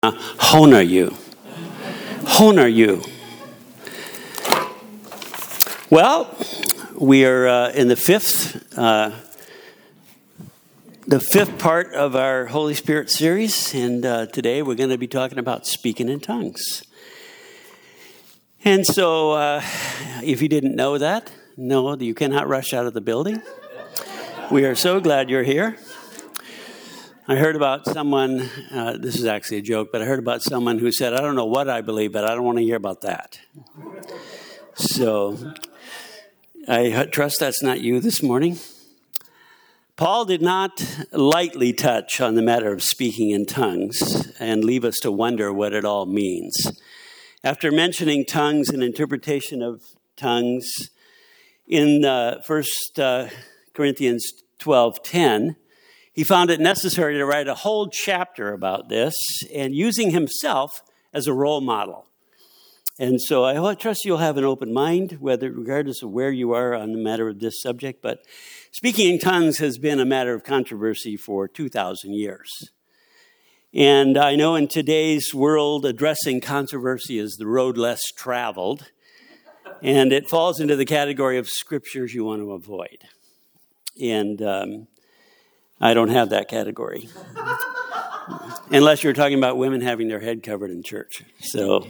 Honor you. Honor you. Well, we are in the fifth part of our Holy Spirit series, and today we're going to be talking about speaking in tongues. And so, if you didn't know that, no, you cannot rush out of the building. We are so glad you're here. I heard about someone, this is actually a joke, but I heard about someone who said, I don't know what I believe, but I don't want to hear about that. So I trust that's not you this morning. Paul did not lightly touch on the matter of speaking in tongues and leave us to wonder what it all means. After mentioning tongues and interpretation of tongues in 1 Corinthians 12:10, he found it necessary to write a whole chapter about this and using himself as a role model. And so I trust you'll have an open mind, regardless of where you are on the matter of this subject. But speaking in tongues has been a matter of controversy for 2,000 years. And I know in today's world, addressing controversy is the road less traveled. And it falls into the category of scriptures you want to avoid. And I don't have that category. Unless you're talking about women having their head covered in church. So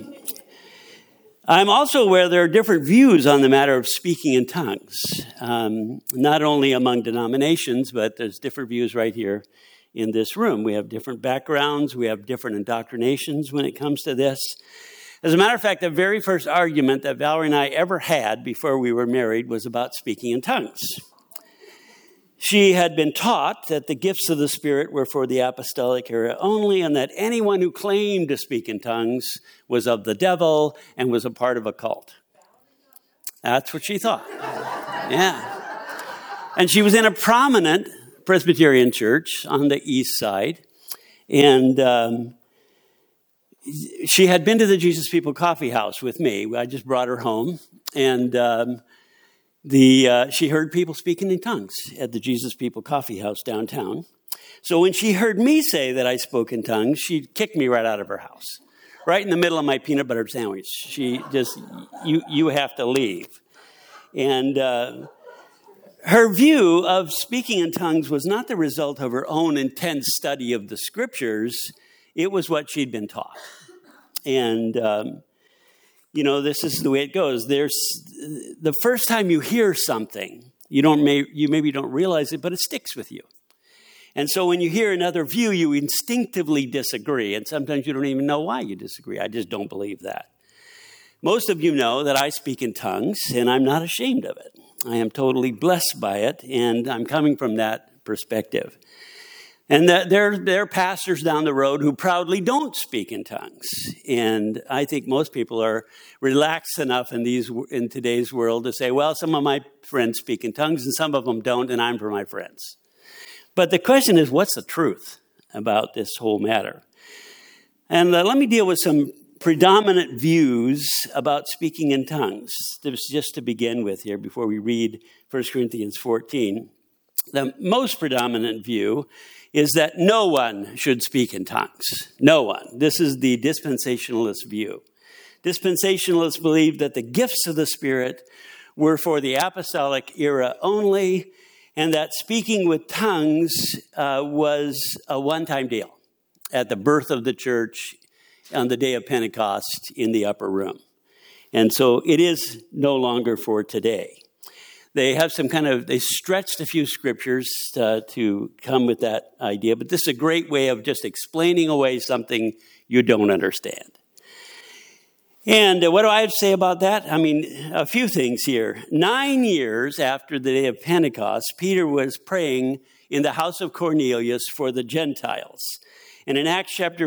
I'm also aware there are different views on the matter of speaking in tongues. Not only among denominations, but there's different views right here in this room. We have different backgrounds. We have different indoctrinations when it comes to this. As a matter of fact, the very first argument that Valerie and I ever had before we were married was about speaking in tongues. She had been taught that the gifts of the Spirit were for the apostolic era only, and that anyone who claimed to speak in tongues was of the devil and was a part of a cult. That's what she thought. Yeah. And she was in a prominent Presbyterian church on the east side, and she had been to the Jesus People Coffee House with me. I just brought her home, and she heard people speaking in tongues at the Jesus People Coffee House downtown. So when she heard me say that I spoke in tongues, she kicked me right out of her house, right in the middle of my peanut butter sandwich. She just, you have to leave. And her view of speaking in tongues was not the result of her own intense study of the scriptures. It was what she'd been taught. And this is the way it goes. There's the first time you hear something, you maybe don't realize it, but it sticks with you. And so when you hear another view, you instinctively disagree. And sometimes you don't even know why you disagree. I just don't believe that. Most of you know that I speak in tongues, and I'm not ashamed of it. I am totally blessed by it, and I'm coming from that perspective. And there are pastors down the road who proudly don't speak in tongues. And I think most people are relaxed enough in today's world to say, well, some of my friends speak in tongues and some of them don't, and I'm for my friends. But the question is, what's the truth about this whole matter? And let me deal with some predominant views about speaking in tongues. Just to begin with here, before we read 1 Corinthians 14. The most predominant view is that no one should speak in tongues. No one. This is the dispensationalist view. Dispensationalists believe that the gifts of the Spirit were for the apostolic era only, and that speaking with tongues was a one-time deal at the birth of the church on the day of Pentecost in the upper room. And so it is no longer for today. They have they stretched a few scriptures to come with that idea, but this is a great way of just explaining away something you don't understand. And what do I have to say about that? I mean, a few things here. 9 years after the day of Pentecost, Peter was praying in the house of Cornelius for the Gentiles. And in Acts chapter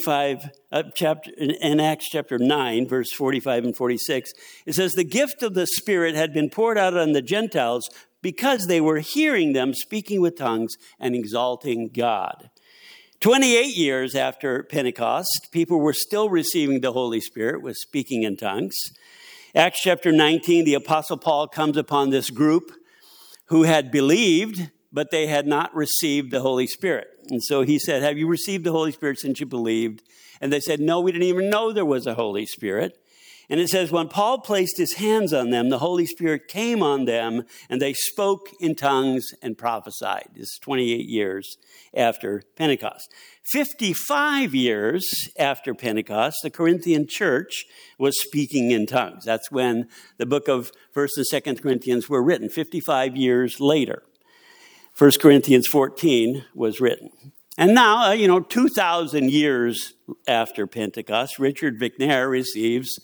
9, verse 45 and 46, it says, the gift of the Spirit had been poured out on the Gentiles because they were hearing them speaking with tongues and exalting God. 28 years after Pentecost, people were still receiving the Holy Spirit, was speaking in tongues. Acts chapter 19, the Apostle Paul comes upon this group who had believed, but they had not received the Holy Spirit. And so he said, have you received the Holy Spirit since you believed? And they said, no, we didn't even know there was a Holy Spirit. And it says, when Paul placed his hands on them, the Holy Spirit came on them, and they spoke in tongues and prophesied. This is 28 years after Pentecost. 55 years after Pentecost, the Corinthian church was speaking in tongues. That's when the book of 1st and 2nd Corinthians were written, 55 years later. 1 Corinthians 14 was written. And now, 2,000 years after Pentecost, Richard Vicknair receives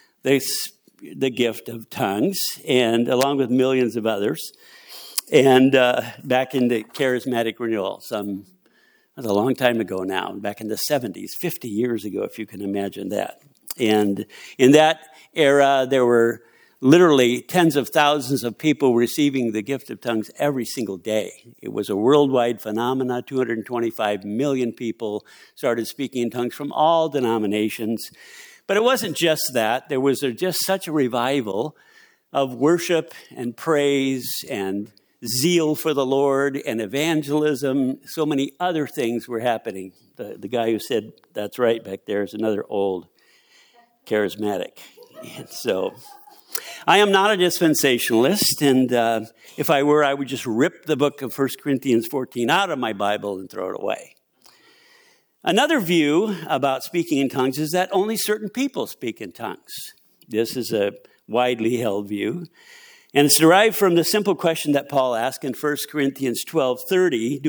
the gift of tongues, and along with millions of others, and back in the charismatic renewal, that's a long time ago now, back in the 70s, 50 years ago, if you can imagine that. And in that era, there were literally tens of thousands of people receiving the gift of tongues every single day. It was a worldwide phenomenon. 225 million people started speaking in tongues from all denominations. But it wasn't just that. There was just such a revival of worship and praise and zeal for the Lord and evangelism. So many other things were happening. The guy who said, that's right back there is another old charismatic. And so I am not a dispensationalist, and if I were, I would just rip the book of 1 Corinthians 14 out of my Bible and throw it away. Another view about speaking in tongues is that only certain people speak in tongues. This is a widely held view. And it's derived from the simple question that Paul asked in 1 Corinthians 12:30,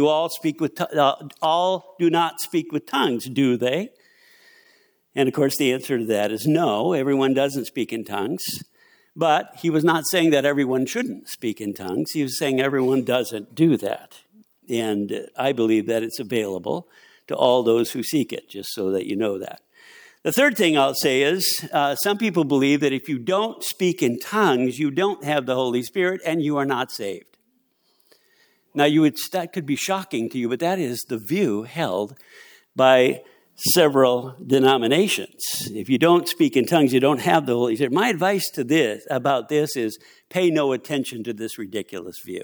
all do not speak with tongues, do they? And of course the answer to that is no, everyone doesn't speak in tongues. But he was not saying that everyone shouldn't speak in tongues. He was saying everyone doesn't do that. And I believe that it's available to all those who seek it, just so that you know that. The third thing I'll say is some people believe that if you don't speak in tongues, you don't have the Holy Spirit and you are not saved. Now, that could be shocking to you, but that is the view held by several denominations. If you don't speak in tongues, you don't have the Holy Spirit. My advice about this is pay no attention to this ridiculous view.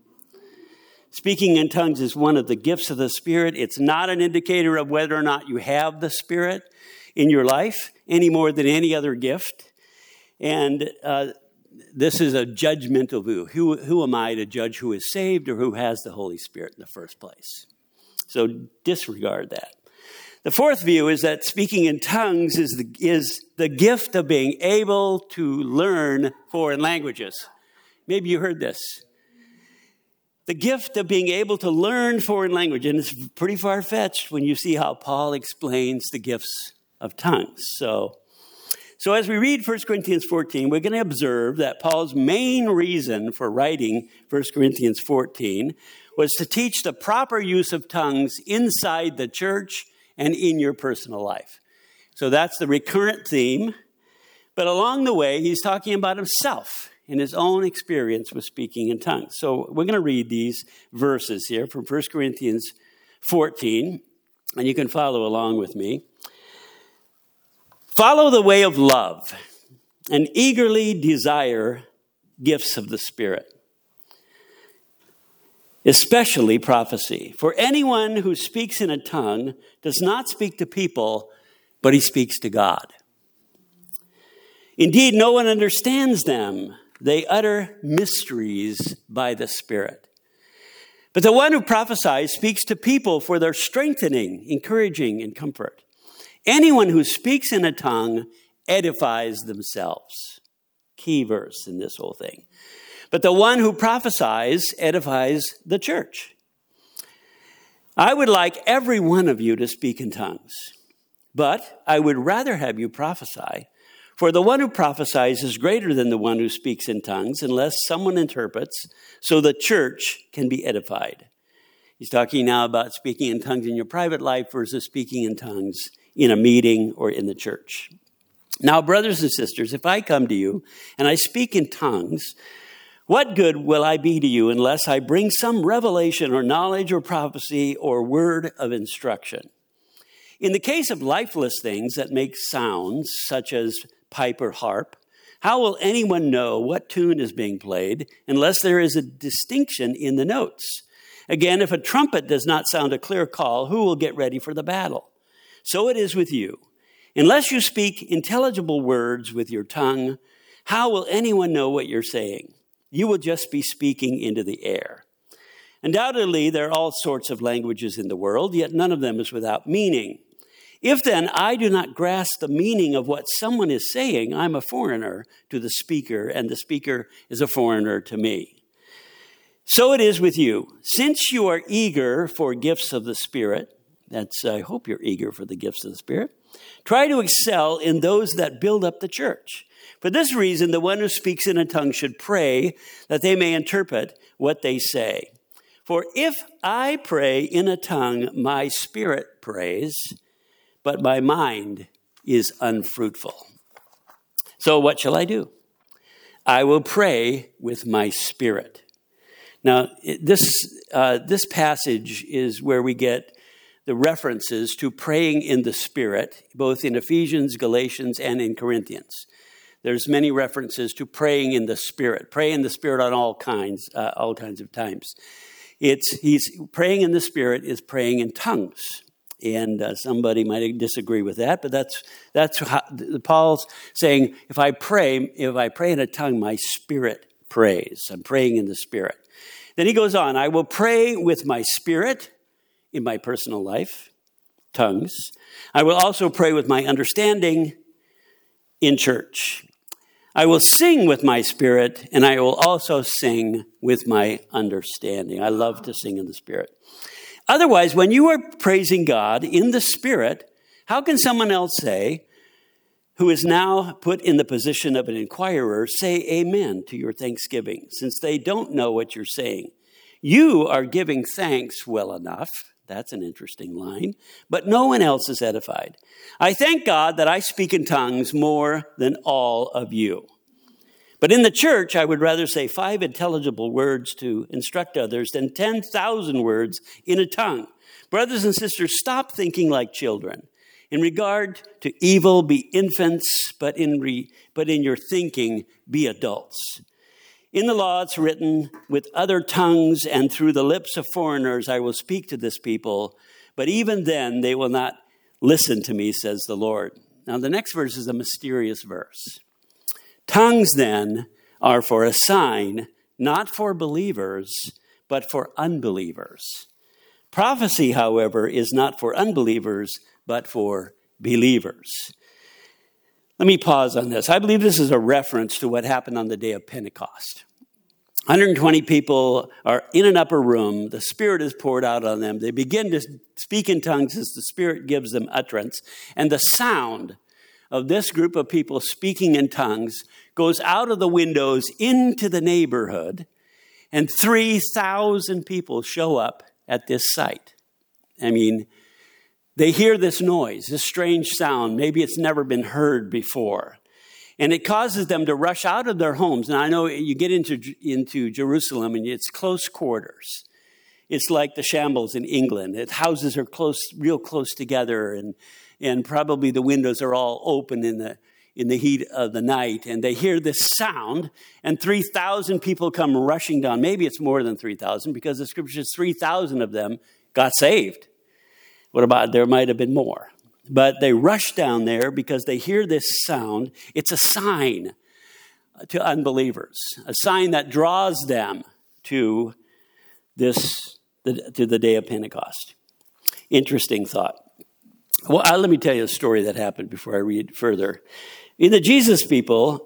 Speaking in tongues is one of the gifts of the Spirit. It's not an indicator of whether or not you have the Spirit in your life any more than any other gift. And this is a judgmental view. Who am I to judge who is saved or who has the Holy Spirit in the first place? So disregard that. The fourth view is that speaking in tongues is the gift of being able to learn foreign languages. Maybe you heard this. The gift of being able to learn foreign language. And it's pretty far-fetched when you see how Paul explains the gifts of tongues. So as we read 1 Corinthians 14, we're going to observe that Paul's main reason for writing 1 Corinthians 14 was to teach the proper use of tongues inside the church and in your personal life. So that's the recurrent theme. But along the way, he's talking about himself and his own experience with speaking in tongues. So we're going to read these verses here from 1 Corinthians 14, and you can follow along with me. Follow the way of love and eagerly desire gifts of the Spirit, especially prophecy. For anyone who speaks in a tongue does not speak to people, but he speaks to God. Indeed, no one understands them. They utter mysteries by the Spirit. But the one who prophesies speaks to people for their strengthening, encouraging, and comfort. Anyone who speaks in a tongue edifies themselves. Key verse in this whole thing. But the one who prophesies edifies the church. I would like every one of you to speak in tongues, but I would rather have you prophesy. For the one who prophesies is greater than the one who speaks in tongues, unless someone interprets, so the church can be edified. He's talking now about speaking in tongues in your private life versus speaking in tongues in a meeting or in the church. Now, brothers and sisters, if I come to you and I speak in tongues, what good will I be to you unless I bring some revelation or knowledge or prophecy or word of instruction? In the case of lifeless things that make sounds, such as pipe or harp, how will anyone know what tune is being played unless there is a distinction in the notes? Again, if a trumpet does not sound a clear call, who will get ready for the battle? So it is with you. Unless you speak intelligible words with your tongue, how will anyone know what you're saying? You will just be speaking into the air. Undoubtedly, there are all sorts of languages in the world, yet none of them is without meaning. If then I do not grasp the meaning of what someone is saying, I'm a foreigner to the speaker, and the speaker is a foreigner to me. So it is with you. Since you are eager for gifts of the Spirit, I hope you're eager for the gifts of the Spirit, try to excel in those that build up the church. For this reason, the one who speaks in a tongue should pray that they may interpret what they say. For if I pray in a tongue, my spirit prays, but my mind is unfruitful. So what shall I do? I will pray with my spirit. Now, this passage is where we get the references to praying in the Spirit, both in Ephesians, Galatians, and in Corinthians. There's many references to praying in the Spirit. Pray in the Spirit on all kinds of times. He's praying in the Spirit is praying in tongues, and somebody might disagree with that, but that's how Paul's saying. If I pray in a tongue, my spirit prays. I'm praying in the Spirit. Then he goes on. I will pray with my spirit in my personal life, tongues. I will also pray with my understanding in church. I will sing with my spirit, and I will also sing with my understanding. I love to sing in the Spirit. Otherwise, when you are praising God in the Spirit, how can someone else who is now put in the position of an inquirer, say amen to your thanksgiving, since they don't know what you're saying? You are giving thanks well enough. That's an interesting line. But no one else is edified. I thank God that I speak in tongues more than all of you. But in the church, I would rather say 5 intelligible words to instruct others than 10,000 words in a tongue. Brothers and sisters, stop thinking like children. In regard to evil, be infants, but in your thinking, be adults. In the law, it's written, with other tongues and through the lips of foreigners, I will speak to this people, but even then they will not listen to me, says the Lord. Now, the next verse is a mysterious verse. Tongues, then, are for a sign, not for believers, but for unbelievers. Prophecy, however, is not for unbelievers, but for believers. Let me pause on this. I believe this is a reference to what happened on the day of Pentecost. 120 people are in an upper room. The Spirit is poured out on them. They begin to speak in tongues as the Spirit gives them utterance. And the sound of this group of people speaking in tongues goes out of the windows into the neighborhood. And 3,000 people show up at this site. I mean, they hear this noise, this strange sound. Maybe it's never been heard before. And it causes them to rush out of their homes. And I know you get into Jerusalem and it's close quarters. It's like the shambles in England. Houses are real close together, and probably the windows are all open in the heat of the night. And they hear this sound, and 3,000 people come rushing down. Maybe it's more than 3,000 because the scripture says 3,000 of them got saved. What about, there might have been more. But they rush down there because they hear this sound. It's a sign to unbelievers, a sign that draws them to the day of Pentecost. Interesting thought. Well, let me tell you a story that happened before I read further. In the Jesus people,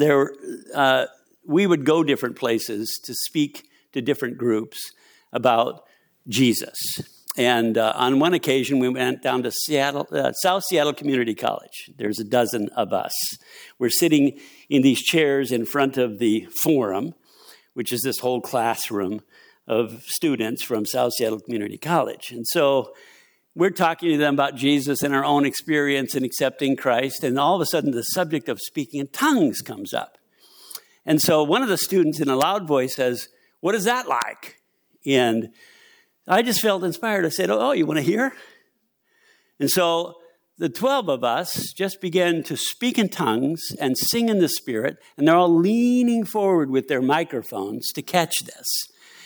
we would go different places to speak to different groups about Jesus. And on one occasion, we went down to South Seattle Community College. There's a dozen of us. We're sitting in these chairs in front of the forum, which is this whole classroom of students from South Seattle Community College. And so we're talking to them about Jesus and our own experience in accepting Christ. And all of a sudden, the subject of speaking in tongues comes up. And so one of the students in a loud voice says, "What is that like?" And I just felt inspired. I said, "Oh, you want to hear?" And so the 12 of us just began to speak in tongues and sing in the Spirit. And they're all leaning forward with their microphones to catch this.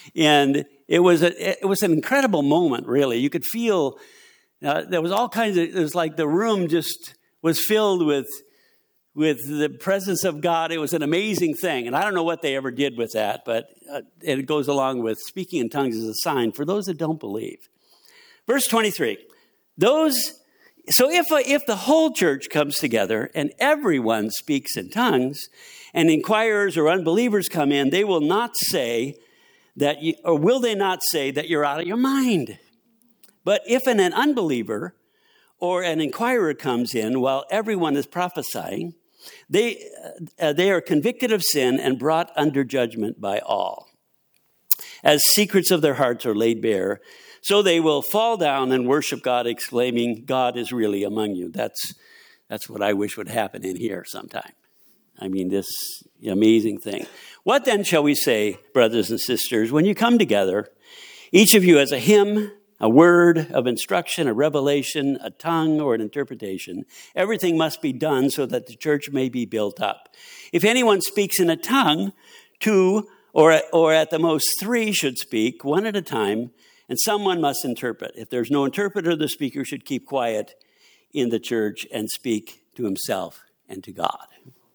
And it was an incredible moment, really. You could feel there was all kinds of, it was like the room just was filled with the presence of God. It was an amazing thing. And I don't know what they ever did with that, but it goes along with speaking in tongues as a sign for those that don't believe. Verse 23, so if the whole church comes together and everyone speaks in tongues and inquirers or unbelievers come in, they will not say will they not say that you're out of your mind? But if an unbeliever or an inquirer comes in while everyone is prophesying, they are convicted of sin and brought under judgment by all. As secrets of their hearts are laid bare, so they will fall down and worship God, exclaiming, God is really among you. That's what I wish would happen in here sometime. I mean, this amazing thing. What then shall we say, brothers and sisters, when you come together, each of you has a hymn, a word of instruction, a revelation, a tongue, or an interpretation? Everything must be done so that the church may be built up. If anyone speaks in a tongue, two or at the most three should speak, one at a time, and someone must interpret. If there's no interpreter, the speaker should keep quiet in the church and speak to himself and to God.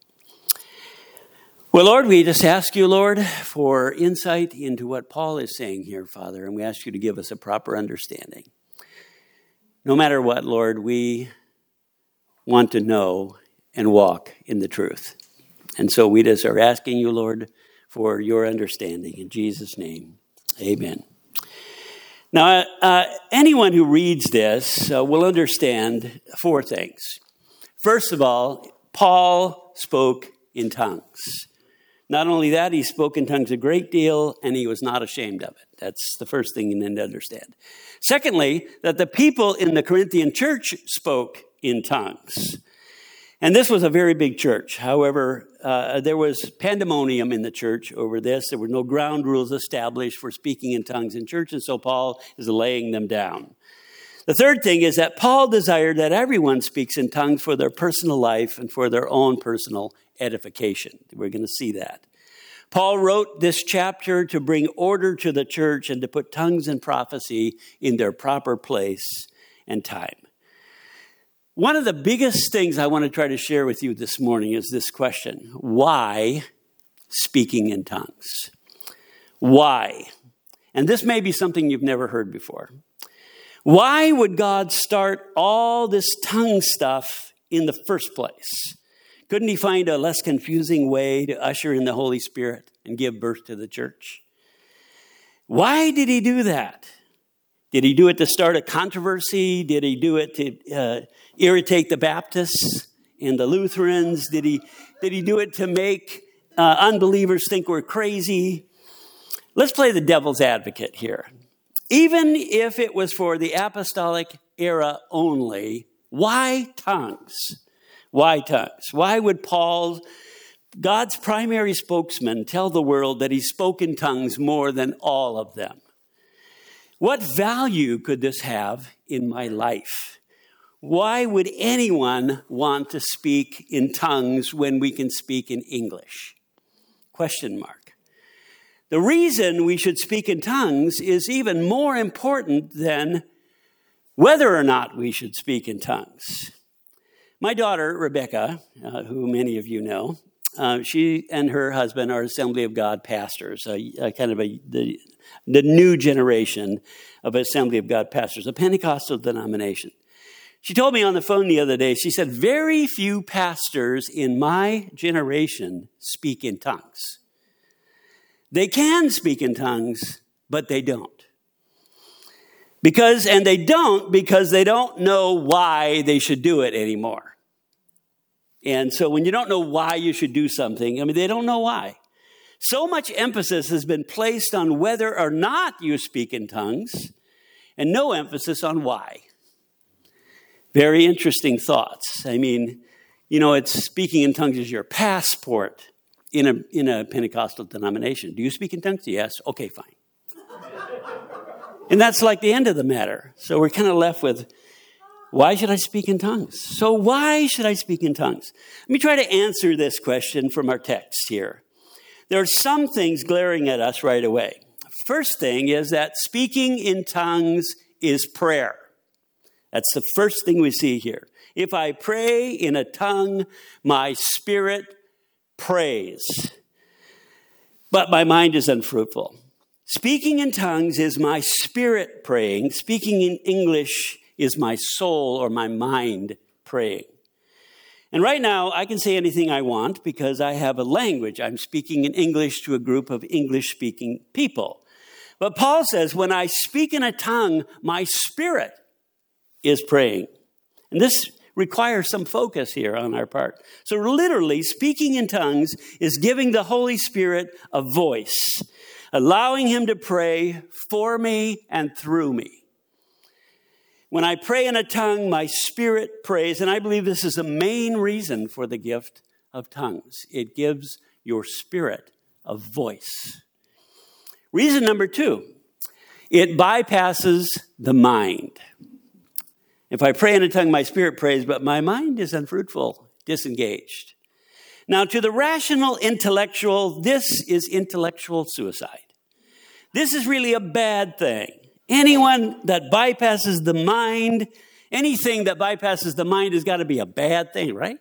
Well, Lord, we just ask you, Lord, for insight into what Paul is saying here, Father, and we ask you to give us a proper understanding. No matter what, Lord, we want to know and walk in the truth. And so we just are asking you, Lord, for your understanding. In Jesus' name, amen. Now, anyone who reads this will understand four things. First of all, Paul spoke in tongues. Not only that, he spoke in tongues a great deal, and he was not ashamed of it. That's the first thing you need to understand. Secondly, that the people in the Corinthian church spoke in tongues. And this was a very big church. However, there was pandemonium in the church over this. There were no ground rules established for speaking in tongues in church, and so Paul is laying them down. The third thing is that Paul desired that everyone speaks in tongues for their personal life and for their own personal edification. We're going to see that. Paul wrote this chapter to bring order to the church and to put tongues and prophecy in their proper place and time. One of the biggest things I want to try to share with you this morning is this question: why speaking in tongues? Why? And this may be something you've never heard before. Why would God start all this tongue stuff in the first place? Couldn't he find a less confusing way to usher in the Holy Spirit and give birth to the church? Why did he do that? Did he do it to start a controversy? Did he do it to irritate the Baptists and the Lutherans? Did he do it to make unbelievers think we're crazy? Let's play the devil's advocate here. Even if it was for the apostolic era only, why tongues? Why tongues? Why would Paul, God's primary spokesman, tell the world that he spoke in tongues more than all of them? What value could this have in my life? Why would anyone want to speak in tongues when we can speak in English? Question mark. The reason we should speak in tongues is even more important than whether or not we should speak in tongues. My daughter, Rebecca, who many of you know, she and her husband are Assembly of God pastors, the new generation of Assembly of God pastors, a Pentecostal denomination. She told me on the phone the other day, she said, very few pastors in my generation speak in tongues. They can speak in tongues, but they don't. Because they don't know why they should do it anymore. And so when you don't know why you should do something, they don't know why. So much emphasis has been placed on whether or not you speak in tongues, and no emphasis on why. Very interesting thoughts. It's speaking in tongues is your passport in a Pentecostal denomination. Do you speak in tongues? Yes. Okay, fine. And that's like the end of the matter. So we're kind of left with, why should I speak in tongues? So why should I speak in tongues? Let me try to answer this question from our text here. There are some things glaring at us right away. first thing is that speaking in tongues is prayer. That's the first thing we see here. If I pray in a tongue, my spirit prays, but my mind is unfruitful. Speaking in tongues is my spirit praying. Speaking in English is my soul or my mind praying. And right now, I can say anything I want because I have a language. I'm speaking in English to a group of English-speaking people. But Paul says, when I speak in a tongue, my spirit is praying. And this requires some focus here on our part. So literally, speaking in tongues is giving the Holy Spirit a voice, allowing him to pray for me and through me. When I pray in a tongue, my spirit prays. And I believe this is the main reason for the gift of tongues. It gives your spirit a voice. Reason number 2, it bypasses the mind. If I pray in a tongue, my spirit prays, but my mind is unfruitful, disengaged. Now, to the rational intellectual, this is intellectual suicide. This is really a bad thing. Anyone that bypasses the mind, anything that bypasses the mind has got to be a bad thing, right?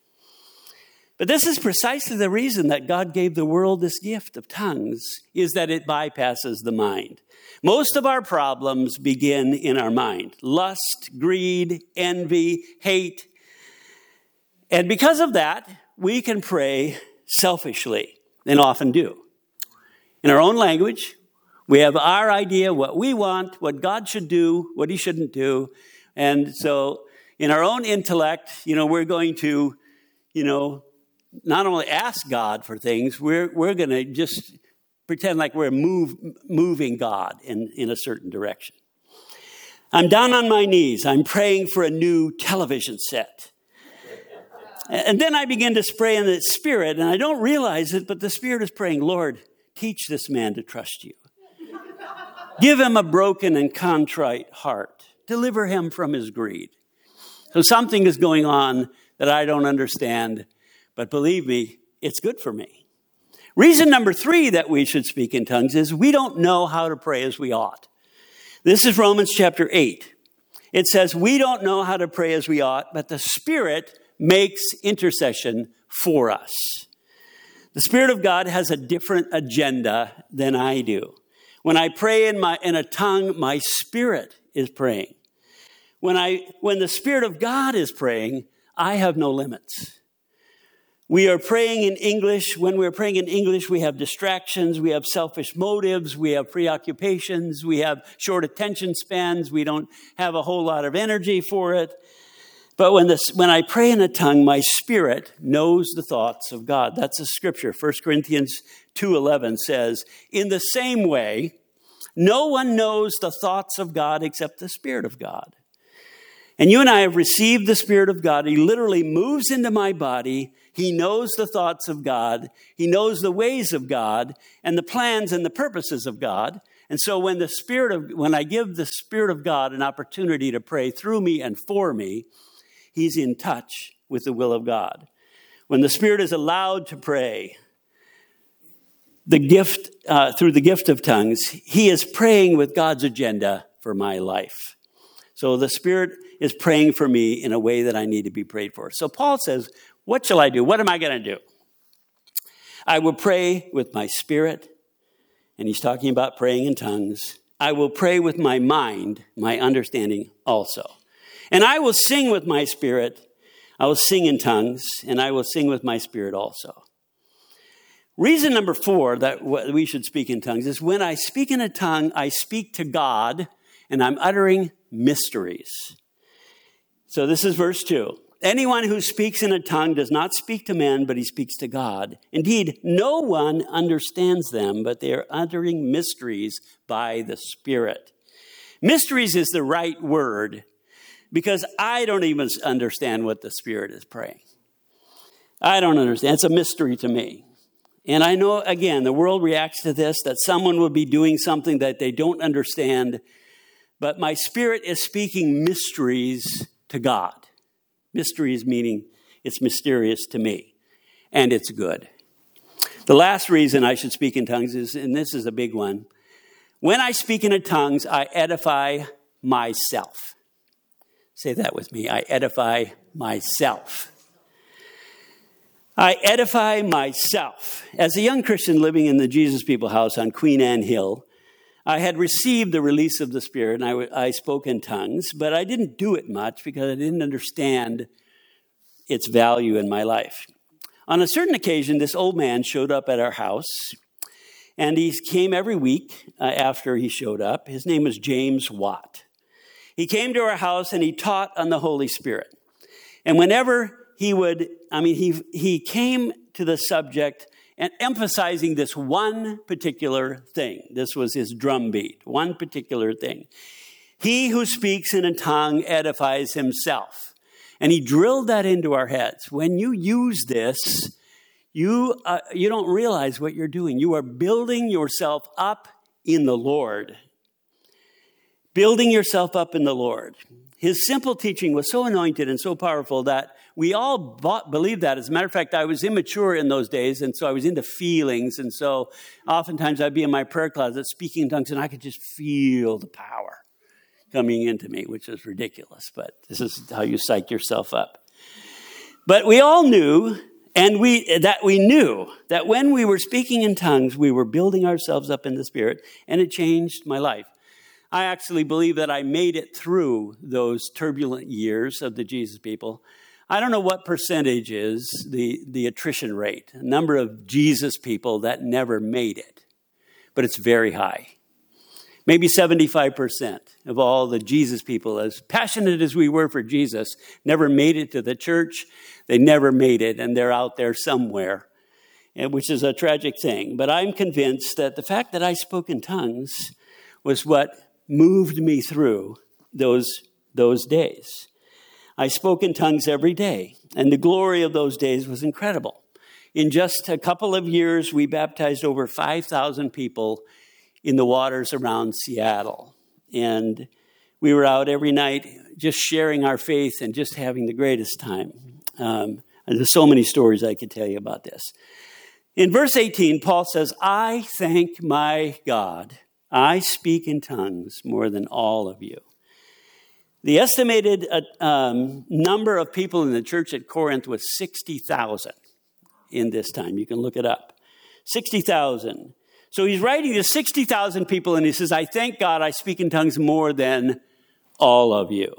But this is precisely the reason that God gave the world this gift of tongues, is that it bypasses the mind. Most of our problems begin in our mind. Lust, greed, envy, hate. And because of that, we can pray selfishly, and often do. In our own language, we have our idea what we want, what God should do, what he shouldn't do. And so in our own intellect, we're going to, not only ask God for things, we're going to just pretend like we're moving God in a certain direction. I'm down on my knees. I'm praying for a new television set. And then I begin to pray in the Spirit, and I don't realize it, but the Spirit is praying, Lord, teach this man to trust you. Give him a broken and contrite heart. Deliver him from his greed. So something is going on that I don't understand, but believe me, it's good for me. Reason number 3 that we should speak in tongues is we don't know how to pray as we ought. This is Romans chapter 8. It says we don't know how to pray as we ought, but the Spirit makes intercession for us. The Spirit of God has a different agenda than I do. When I pray in a tongue, my spirit is praying. When the Spirit of God is praying, I have no limits. We are praying in English. When we're praying in English, we have distractions, we have selfish motives, we have preoccupations, we have short attention spans, we don't have a whole lot of energy for it. But when I pray in a tongue, my spirit knows the thoughts of God. That's a scripture. 1 Corinthians 2:11 says, in the same way, no one knows the thoughts of God except the Spirit of God. And you and I have received the Spirit of God. He literally moves into my body. He knows the thoughts of God. He knows the ways of God and the plans and the purposes of God. And so when I give the Spirit of God an opportunity to pray through me and for me, he's in touch with the will of God. When the Spirit is allowed to pray, through the gift of tongues, he is praying with God's agenda for my life. So the Spirit is praying for me in a way that I need to be prayed for. So Paul says, what shall I do? What am I going to do? I will pray with my spirit, and he's talking about praying in tongues. I will pray with my mind, my understanding also. And I will sing with my spirit. I will sing in tongues, and I will sing with my spirit also. Reason number 4 that we should speak in tongues is when I speak in a tongue, I speak to God, and I'm uttering mysteries. So this is verse 2. Anyone who speaks in a tongue does not speak to men, but he speaks to God. Indeed, no one understands them, but they are uttering mysteries by the Spirit. Mysteries is the right word, because I don't even understand what the Spirit is praying. I don't understand. It's a mystery to me. And I know, again, the world reacts to this, that someone will be doing something that they don't understand. But my spirit is speaking mysteries to God. Mysteries meaning it's mysterious to me. And it's good. The last reason I should speak in tongues is, and this is a big one, When I speak in tongues, I edify myself. Say that with me. I edify myself. I edify myself. As a young Christian living in the Jesus People House on Queen Anne Hill, I had received the release of the Spirit, and I spoke in tongues, but I didn't do it much because I didn't understand its value in my life. On a certain occasion, this old man showed up at our house, and he came every week after he showed up. His name was James Watt. He came to our house, and he taught on the Holy Spirit. And whenever he came to the subject and emphasizing this one particular thing. This was his drumbeat, one particular thing. He who speaks in a tongue edifies himself. And he drilled that into our heads. When you use this, you don't realize what you're doing. You are building yourself up in the Lord. Building yourself up in the Lord. His simple teaching was so anointed and so powerful that we all believed that. As a matter of fact, I was immature in those days, and so I was into feelings. And so oftentimes I'd be in my prayer closet speaking in tongues, and I could just feel the power coming into me, which is ridiculous. But this is how you psych yourself up. But we all knew, and we knew that when we were speaking in tongues, we were building ourselves up in the Spirit, and it changed my life. I actually believe that I made it through those turbulent years of the Jesus People. I don't know what percentage is the attrition rate, a number of Jesus people that never made it, but it's very high. Maybe 75% of all the Jesus people, as passionate as we were for Jesus, never made it to the church. They never made it, and they're out there somewhere, which is a tragic thing. But I'm convinced that the fact that I spoke in tongues was what moved me through those days. I spoke in tongues every day, and the glory of those days was incredible. In just a couple of years, we baptized over 5,000 people in the waters around Seattle. And we were out every night just sharing our faith and just having the greatest time. And there's so many stories I could tell you about this. In verse 18, Paul says, I thank my God. I speak in tongues more than all of you. The estimated number of people in the church at Corinth was 60,000 in this time. You can look it up. 60,000. So he's writing to 60,000 people, and he says, I thank God I speak in tongues more than all of you.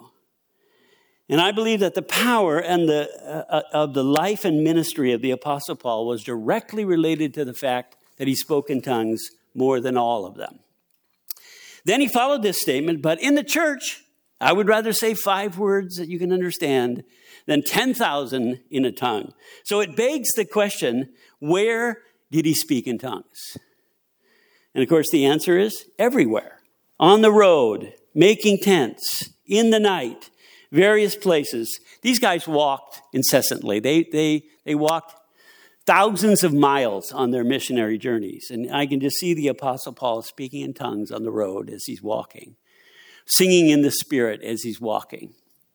And I believe that the power and of the life and ministry of the Apostle Paul was directly related to the fact that he spoke in tongues more than all of them. Then he followed this statement, but in the church, I would rather say 5 words that you can understand than 10,000 in a tongue. So it begs the question, where did he speak in tongues? And of course, the answer is everywhere. On the road, making tents, in the night, various places. These guys walked incessantly. They walked thousands of miles on their missionary journeys. And I can just see the Apostle Paul speaking in tongues on the road as he's walking, singing in the Spirit as he's walking.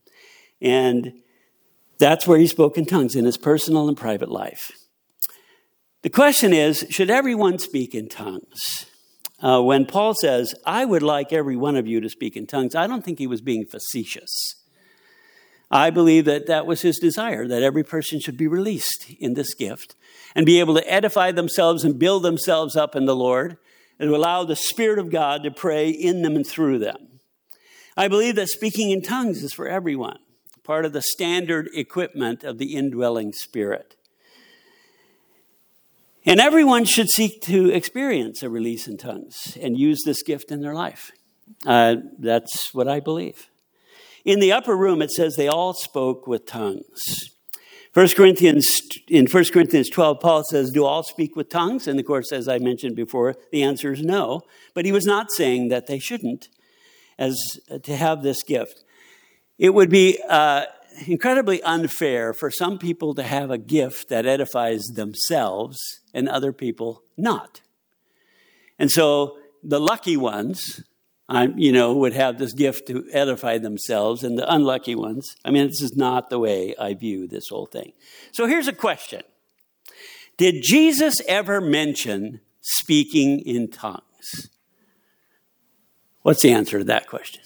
And that's where he spoke in tongues, in his personal and private life. The question is, should everyone speak in tongues? When Paul says, I would like every one of you to speak in tongues, I don't think he was being facetious. I believe that was his desire, that every person should be released in this gift and be able to edify themselves and build themselves up in the Lord and to allow the Spirit of God to pray in them and through them. I believe that speaking in tongues is for everyone, part of the standard equipment of the indwelling Spirit. And everyone should seek to experience a release in tongues and use this gift in their life. That's what I believe. In the upper room, it says they all spoke with tongues. In 1 Corinthians 12, Paul says, do all speak with tongues? And of course, as I mentioned before, the answer is no. But he was not saying that they shouldn't, as to have this gift. It would be incredibly unfair for some people to have a gift that edifies themselves and other people not. And so the lucky ones, would have this gift to edify themselves, and the unlucky ones, this is not the way I view this whole thing. So here's a question. Did Jesus ever mention speaking in tongues? What's the answer to that question?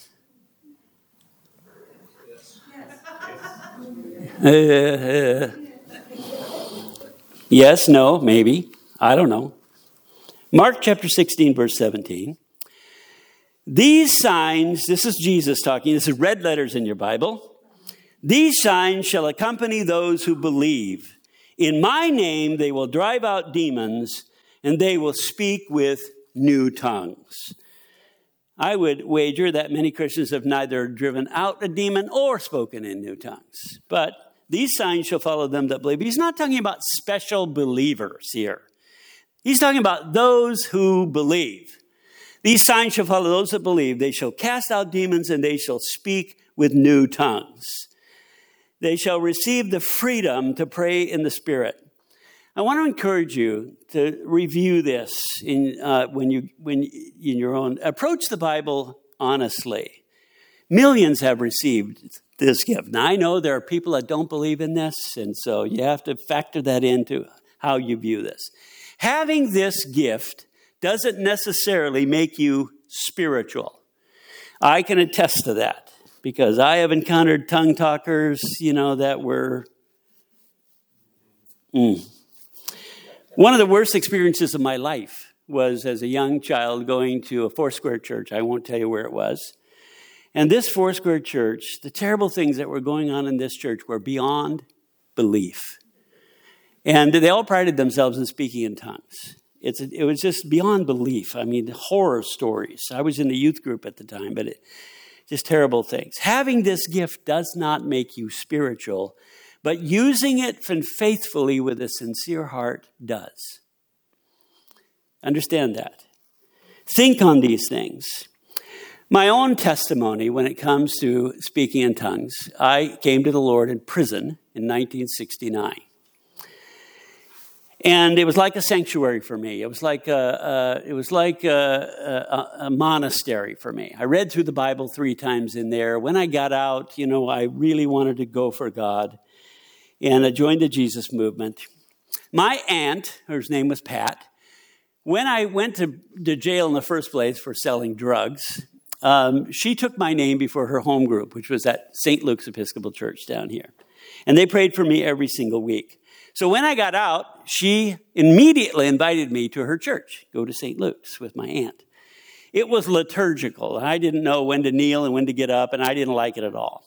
Yes, no, maybe. I don't know. Mark chapter 16, verse 17. These signs, this is Jesus talking, this is red letters in your Bible. These signs shall accompany those who believe. In my name they will drive out demons, and they will speak with new tongues. I would wager that many Christians have neither driven out a demon or spoken in new tongues. But these signs shall follow them that believe. But he's not talking about special believers here. He's talking about those who believe. These signs shall follow those that believe. They shall cast out demons, and they shall speak with new tongues. They shall receive the freedom to pray in the Spirit. I want to encourage you to review this in your own. Approach the Bible honestly. Millions have received this gift. Now, I know there are people that don't believe in this, and so you have to factor that into how you view this. Having this gift doesn't necessarily make you spiritual. I can attest to that because I have encountered tongue talkers, that were... One of the worst experiences of my life was as a young child going to a Foursquare church. I won't tell you where it was. And this Foursquare church, the terrible things that were going on in this church were beyond belief. And they all prided themselves in speaking in tongues. It was just beyond belief. I mean, horror stories. I was in the youth group at the time, but just terrible things. Having this gift does not make you spiritual, but using it faithfully with a sincere heart does. Understand that. Think on these things. My own testimony when it comes to speaking in tongues, I came to the Lord in prison in 1969. And it was like a sanctuary for me. It was like a monastery for me. I read through the Bible 3 times in there. When I got out, I really wanted to go for God. And I joined the Jesus movement. My aunt, whose name was Pat, when I went to jail in the first place for selling drugs, she took my name before her home group, which was at St. Luke's Episcopal Church down here. And they prayed for me every single week. So when I got out, she immediately invited me to her church, go to St. Luke's with my aunt. It was liturgical. I didn't know when to kneel and when to get up, and I didn't like it at all.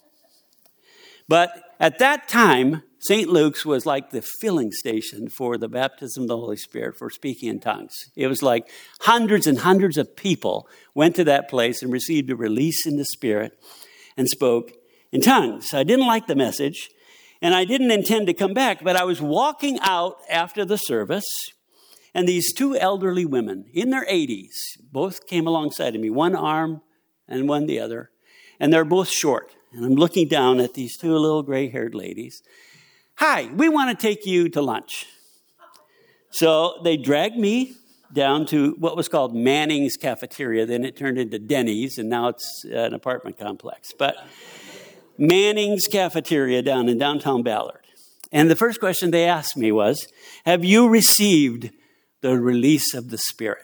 But at that time, St. Luke's was like the filling station for the baptism of the Holy Spirit, for speaking in tongues. It was like hundreds and hundreds of people went to that place and received a release in the Spirit and spoke in tongues. I didn't like the message, and I didn't intend to come back, but I was walking out after the service, and these 2 elderly women in their 80s both came alongside of me, one arm and one the other, and they're both short. And I'm looking down at these 2 little gray-haired ladies. Hi, we want to take you to lunch. So they dragged me down to what was called Manning's Cafeteria. Then it turned into Denny's, and now it's an apartment complex. But Manning's Cafeteria down in downtown Ballard. And the first question they asked me was, have you received the release of the Spirit?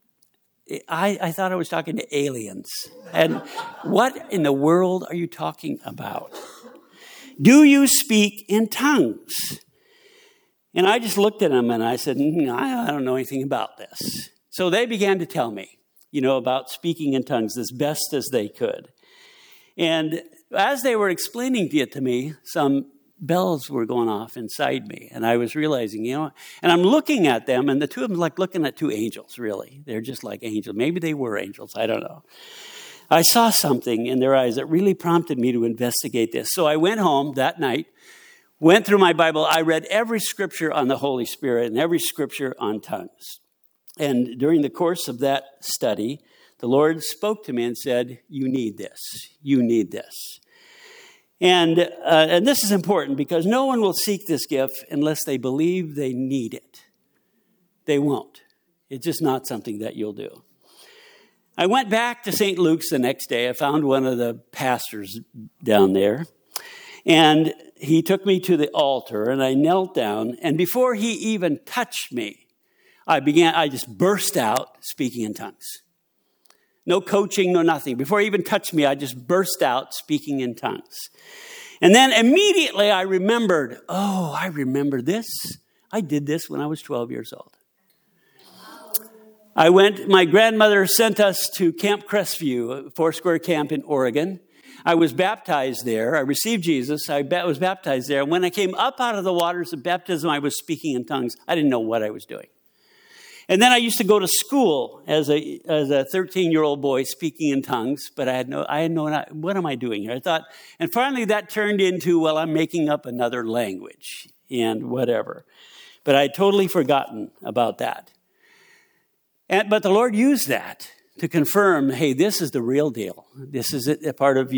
I thought I was talking to aliens. And what in the world are you talking about? Do you speak in tongues? And I just looked at them and I said, I don't know anything about this. So they began to tell me, about speaking in tongues as best as they could. And as they were explaining it to me, some bells were going off inside me. And I was realizing, and I'm looking at them, and the 2 of them like looking at 2 angels, really. They're just like angels. Maybe they were angels. I don't know. I saw something in their eyes that really prompted me to investigate this. So I went home that night, went through my Bible. I read every scripture on the Holy Spirit and every scripture on tongues. And during the course of that study, the Lord spoke to me and said, you need this. You need this. And this is important because no one will seek this gift unless they believe they need it. They won't. It's just not something that you'll do. I went back to St. Luke's the next day. I found one of the pastors down there. And he took me to the altar and I knelt down. And before he even touched me, I just burst out speaking in tongues. No coaching, no nothing. Before he even touched me, I just burst out speaking in tongues. And then immediately I remembered, I remember this. I did this when I was 12 years old. My grandmother sent us to Camp Crestview, a Foursquare camp in Oregon. I was baptized there. I received Jesus. I was baptized there. And when I came up out of the waters of baptism, I was speaking in tongues. I didn't know what I was doing. And then I used to go to school as a 13-year-old boy speaking in tongues, but I had no, what am I doing here? I thought, and finally that turned into, well, I'm making up another language and whatever. But I had totally forgotten about that. But the Lord used that to confirm, hey, this is the real deal. This is a part of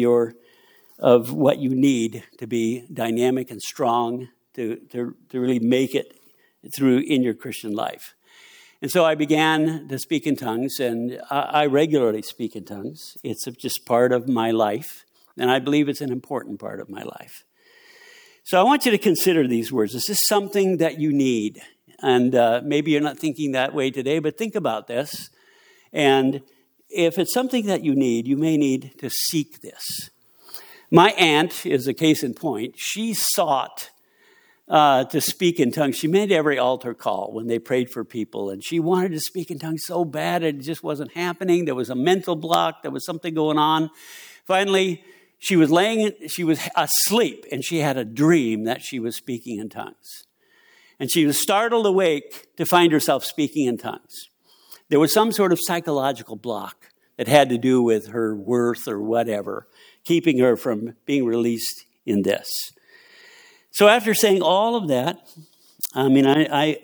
what you need to be dynamic and strong to really make it through in your Christian life. And so I began to speak in tongues, and I regularly speak in tongues. It's just part of my life, and I believe it's an important part of my life. So I want you to consider these words. This is something that you need, and maybe you're not thinking that way today, but think about this. And if it's something that you need, you may need to seek this. My aunt is a case in point. She sought to speak in tongues. She made every altar call when they prayed for people, and she wanted to speak in tongues so bad it just wasn't happening. There was a mental block. There was something going on. Finally, she was asleep, and she had a dream that she was speaking in tongues. And she was startled awake to find herself speaking in tongues. There was some sort of psychological block that had to do with her worth or whatever, keeping her from being released in this. So after saying all of that, I'm going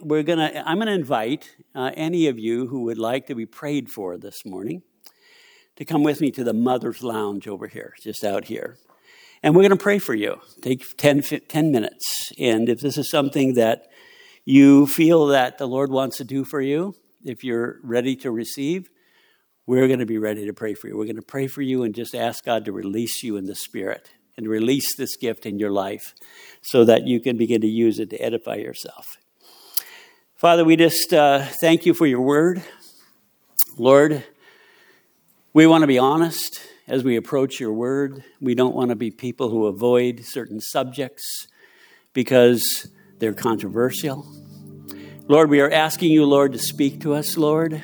to invite any of you who would like to be prayed for this morning to come with me to the Mother's Lounge over here, just out here. And we're going to pray for you. Take 10 minutes. And if this is something that you feel that the Lord wants to do for you, if you're ready to receive, we're going to be ready to pray for you. We're going to pray for you and just ask God to release you in the Spirit and release this gift in your life so that you can begin to use it to edify yourself. Father, we just thank you for your word. Lord, we want to be honest as we approach your word. We don't want to be people who avoid certain subjects because they're controversial. Lord, we are asking you, Lord, to speak to us, Lord,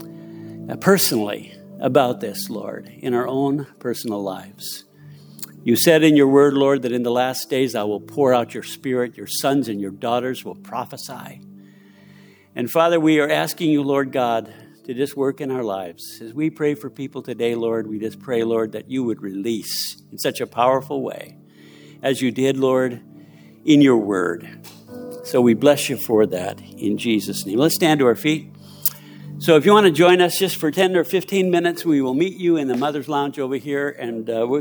personally about this, Lord, in our own personal lives. You said in your word, Lord, that in the last days I will pour out your Spirit. Your sons and your daughters will prophesy. And Father, we are asking you, Lord God, to just work in our lives. As we pray for people today, Lord, we just pray, Lord, that you would release in such a powerful way as you did, Lord, in your word. So we bless you for that in Jesus' name. Let's stand to our feet. So if you want to join us just for 10 or 15 minutes, we will meet you in the Mother's Lounge over here, and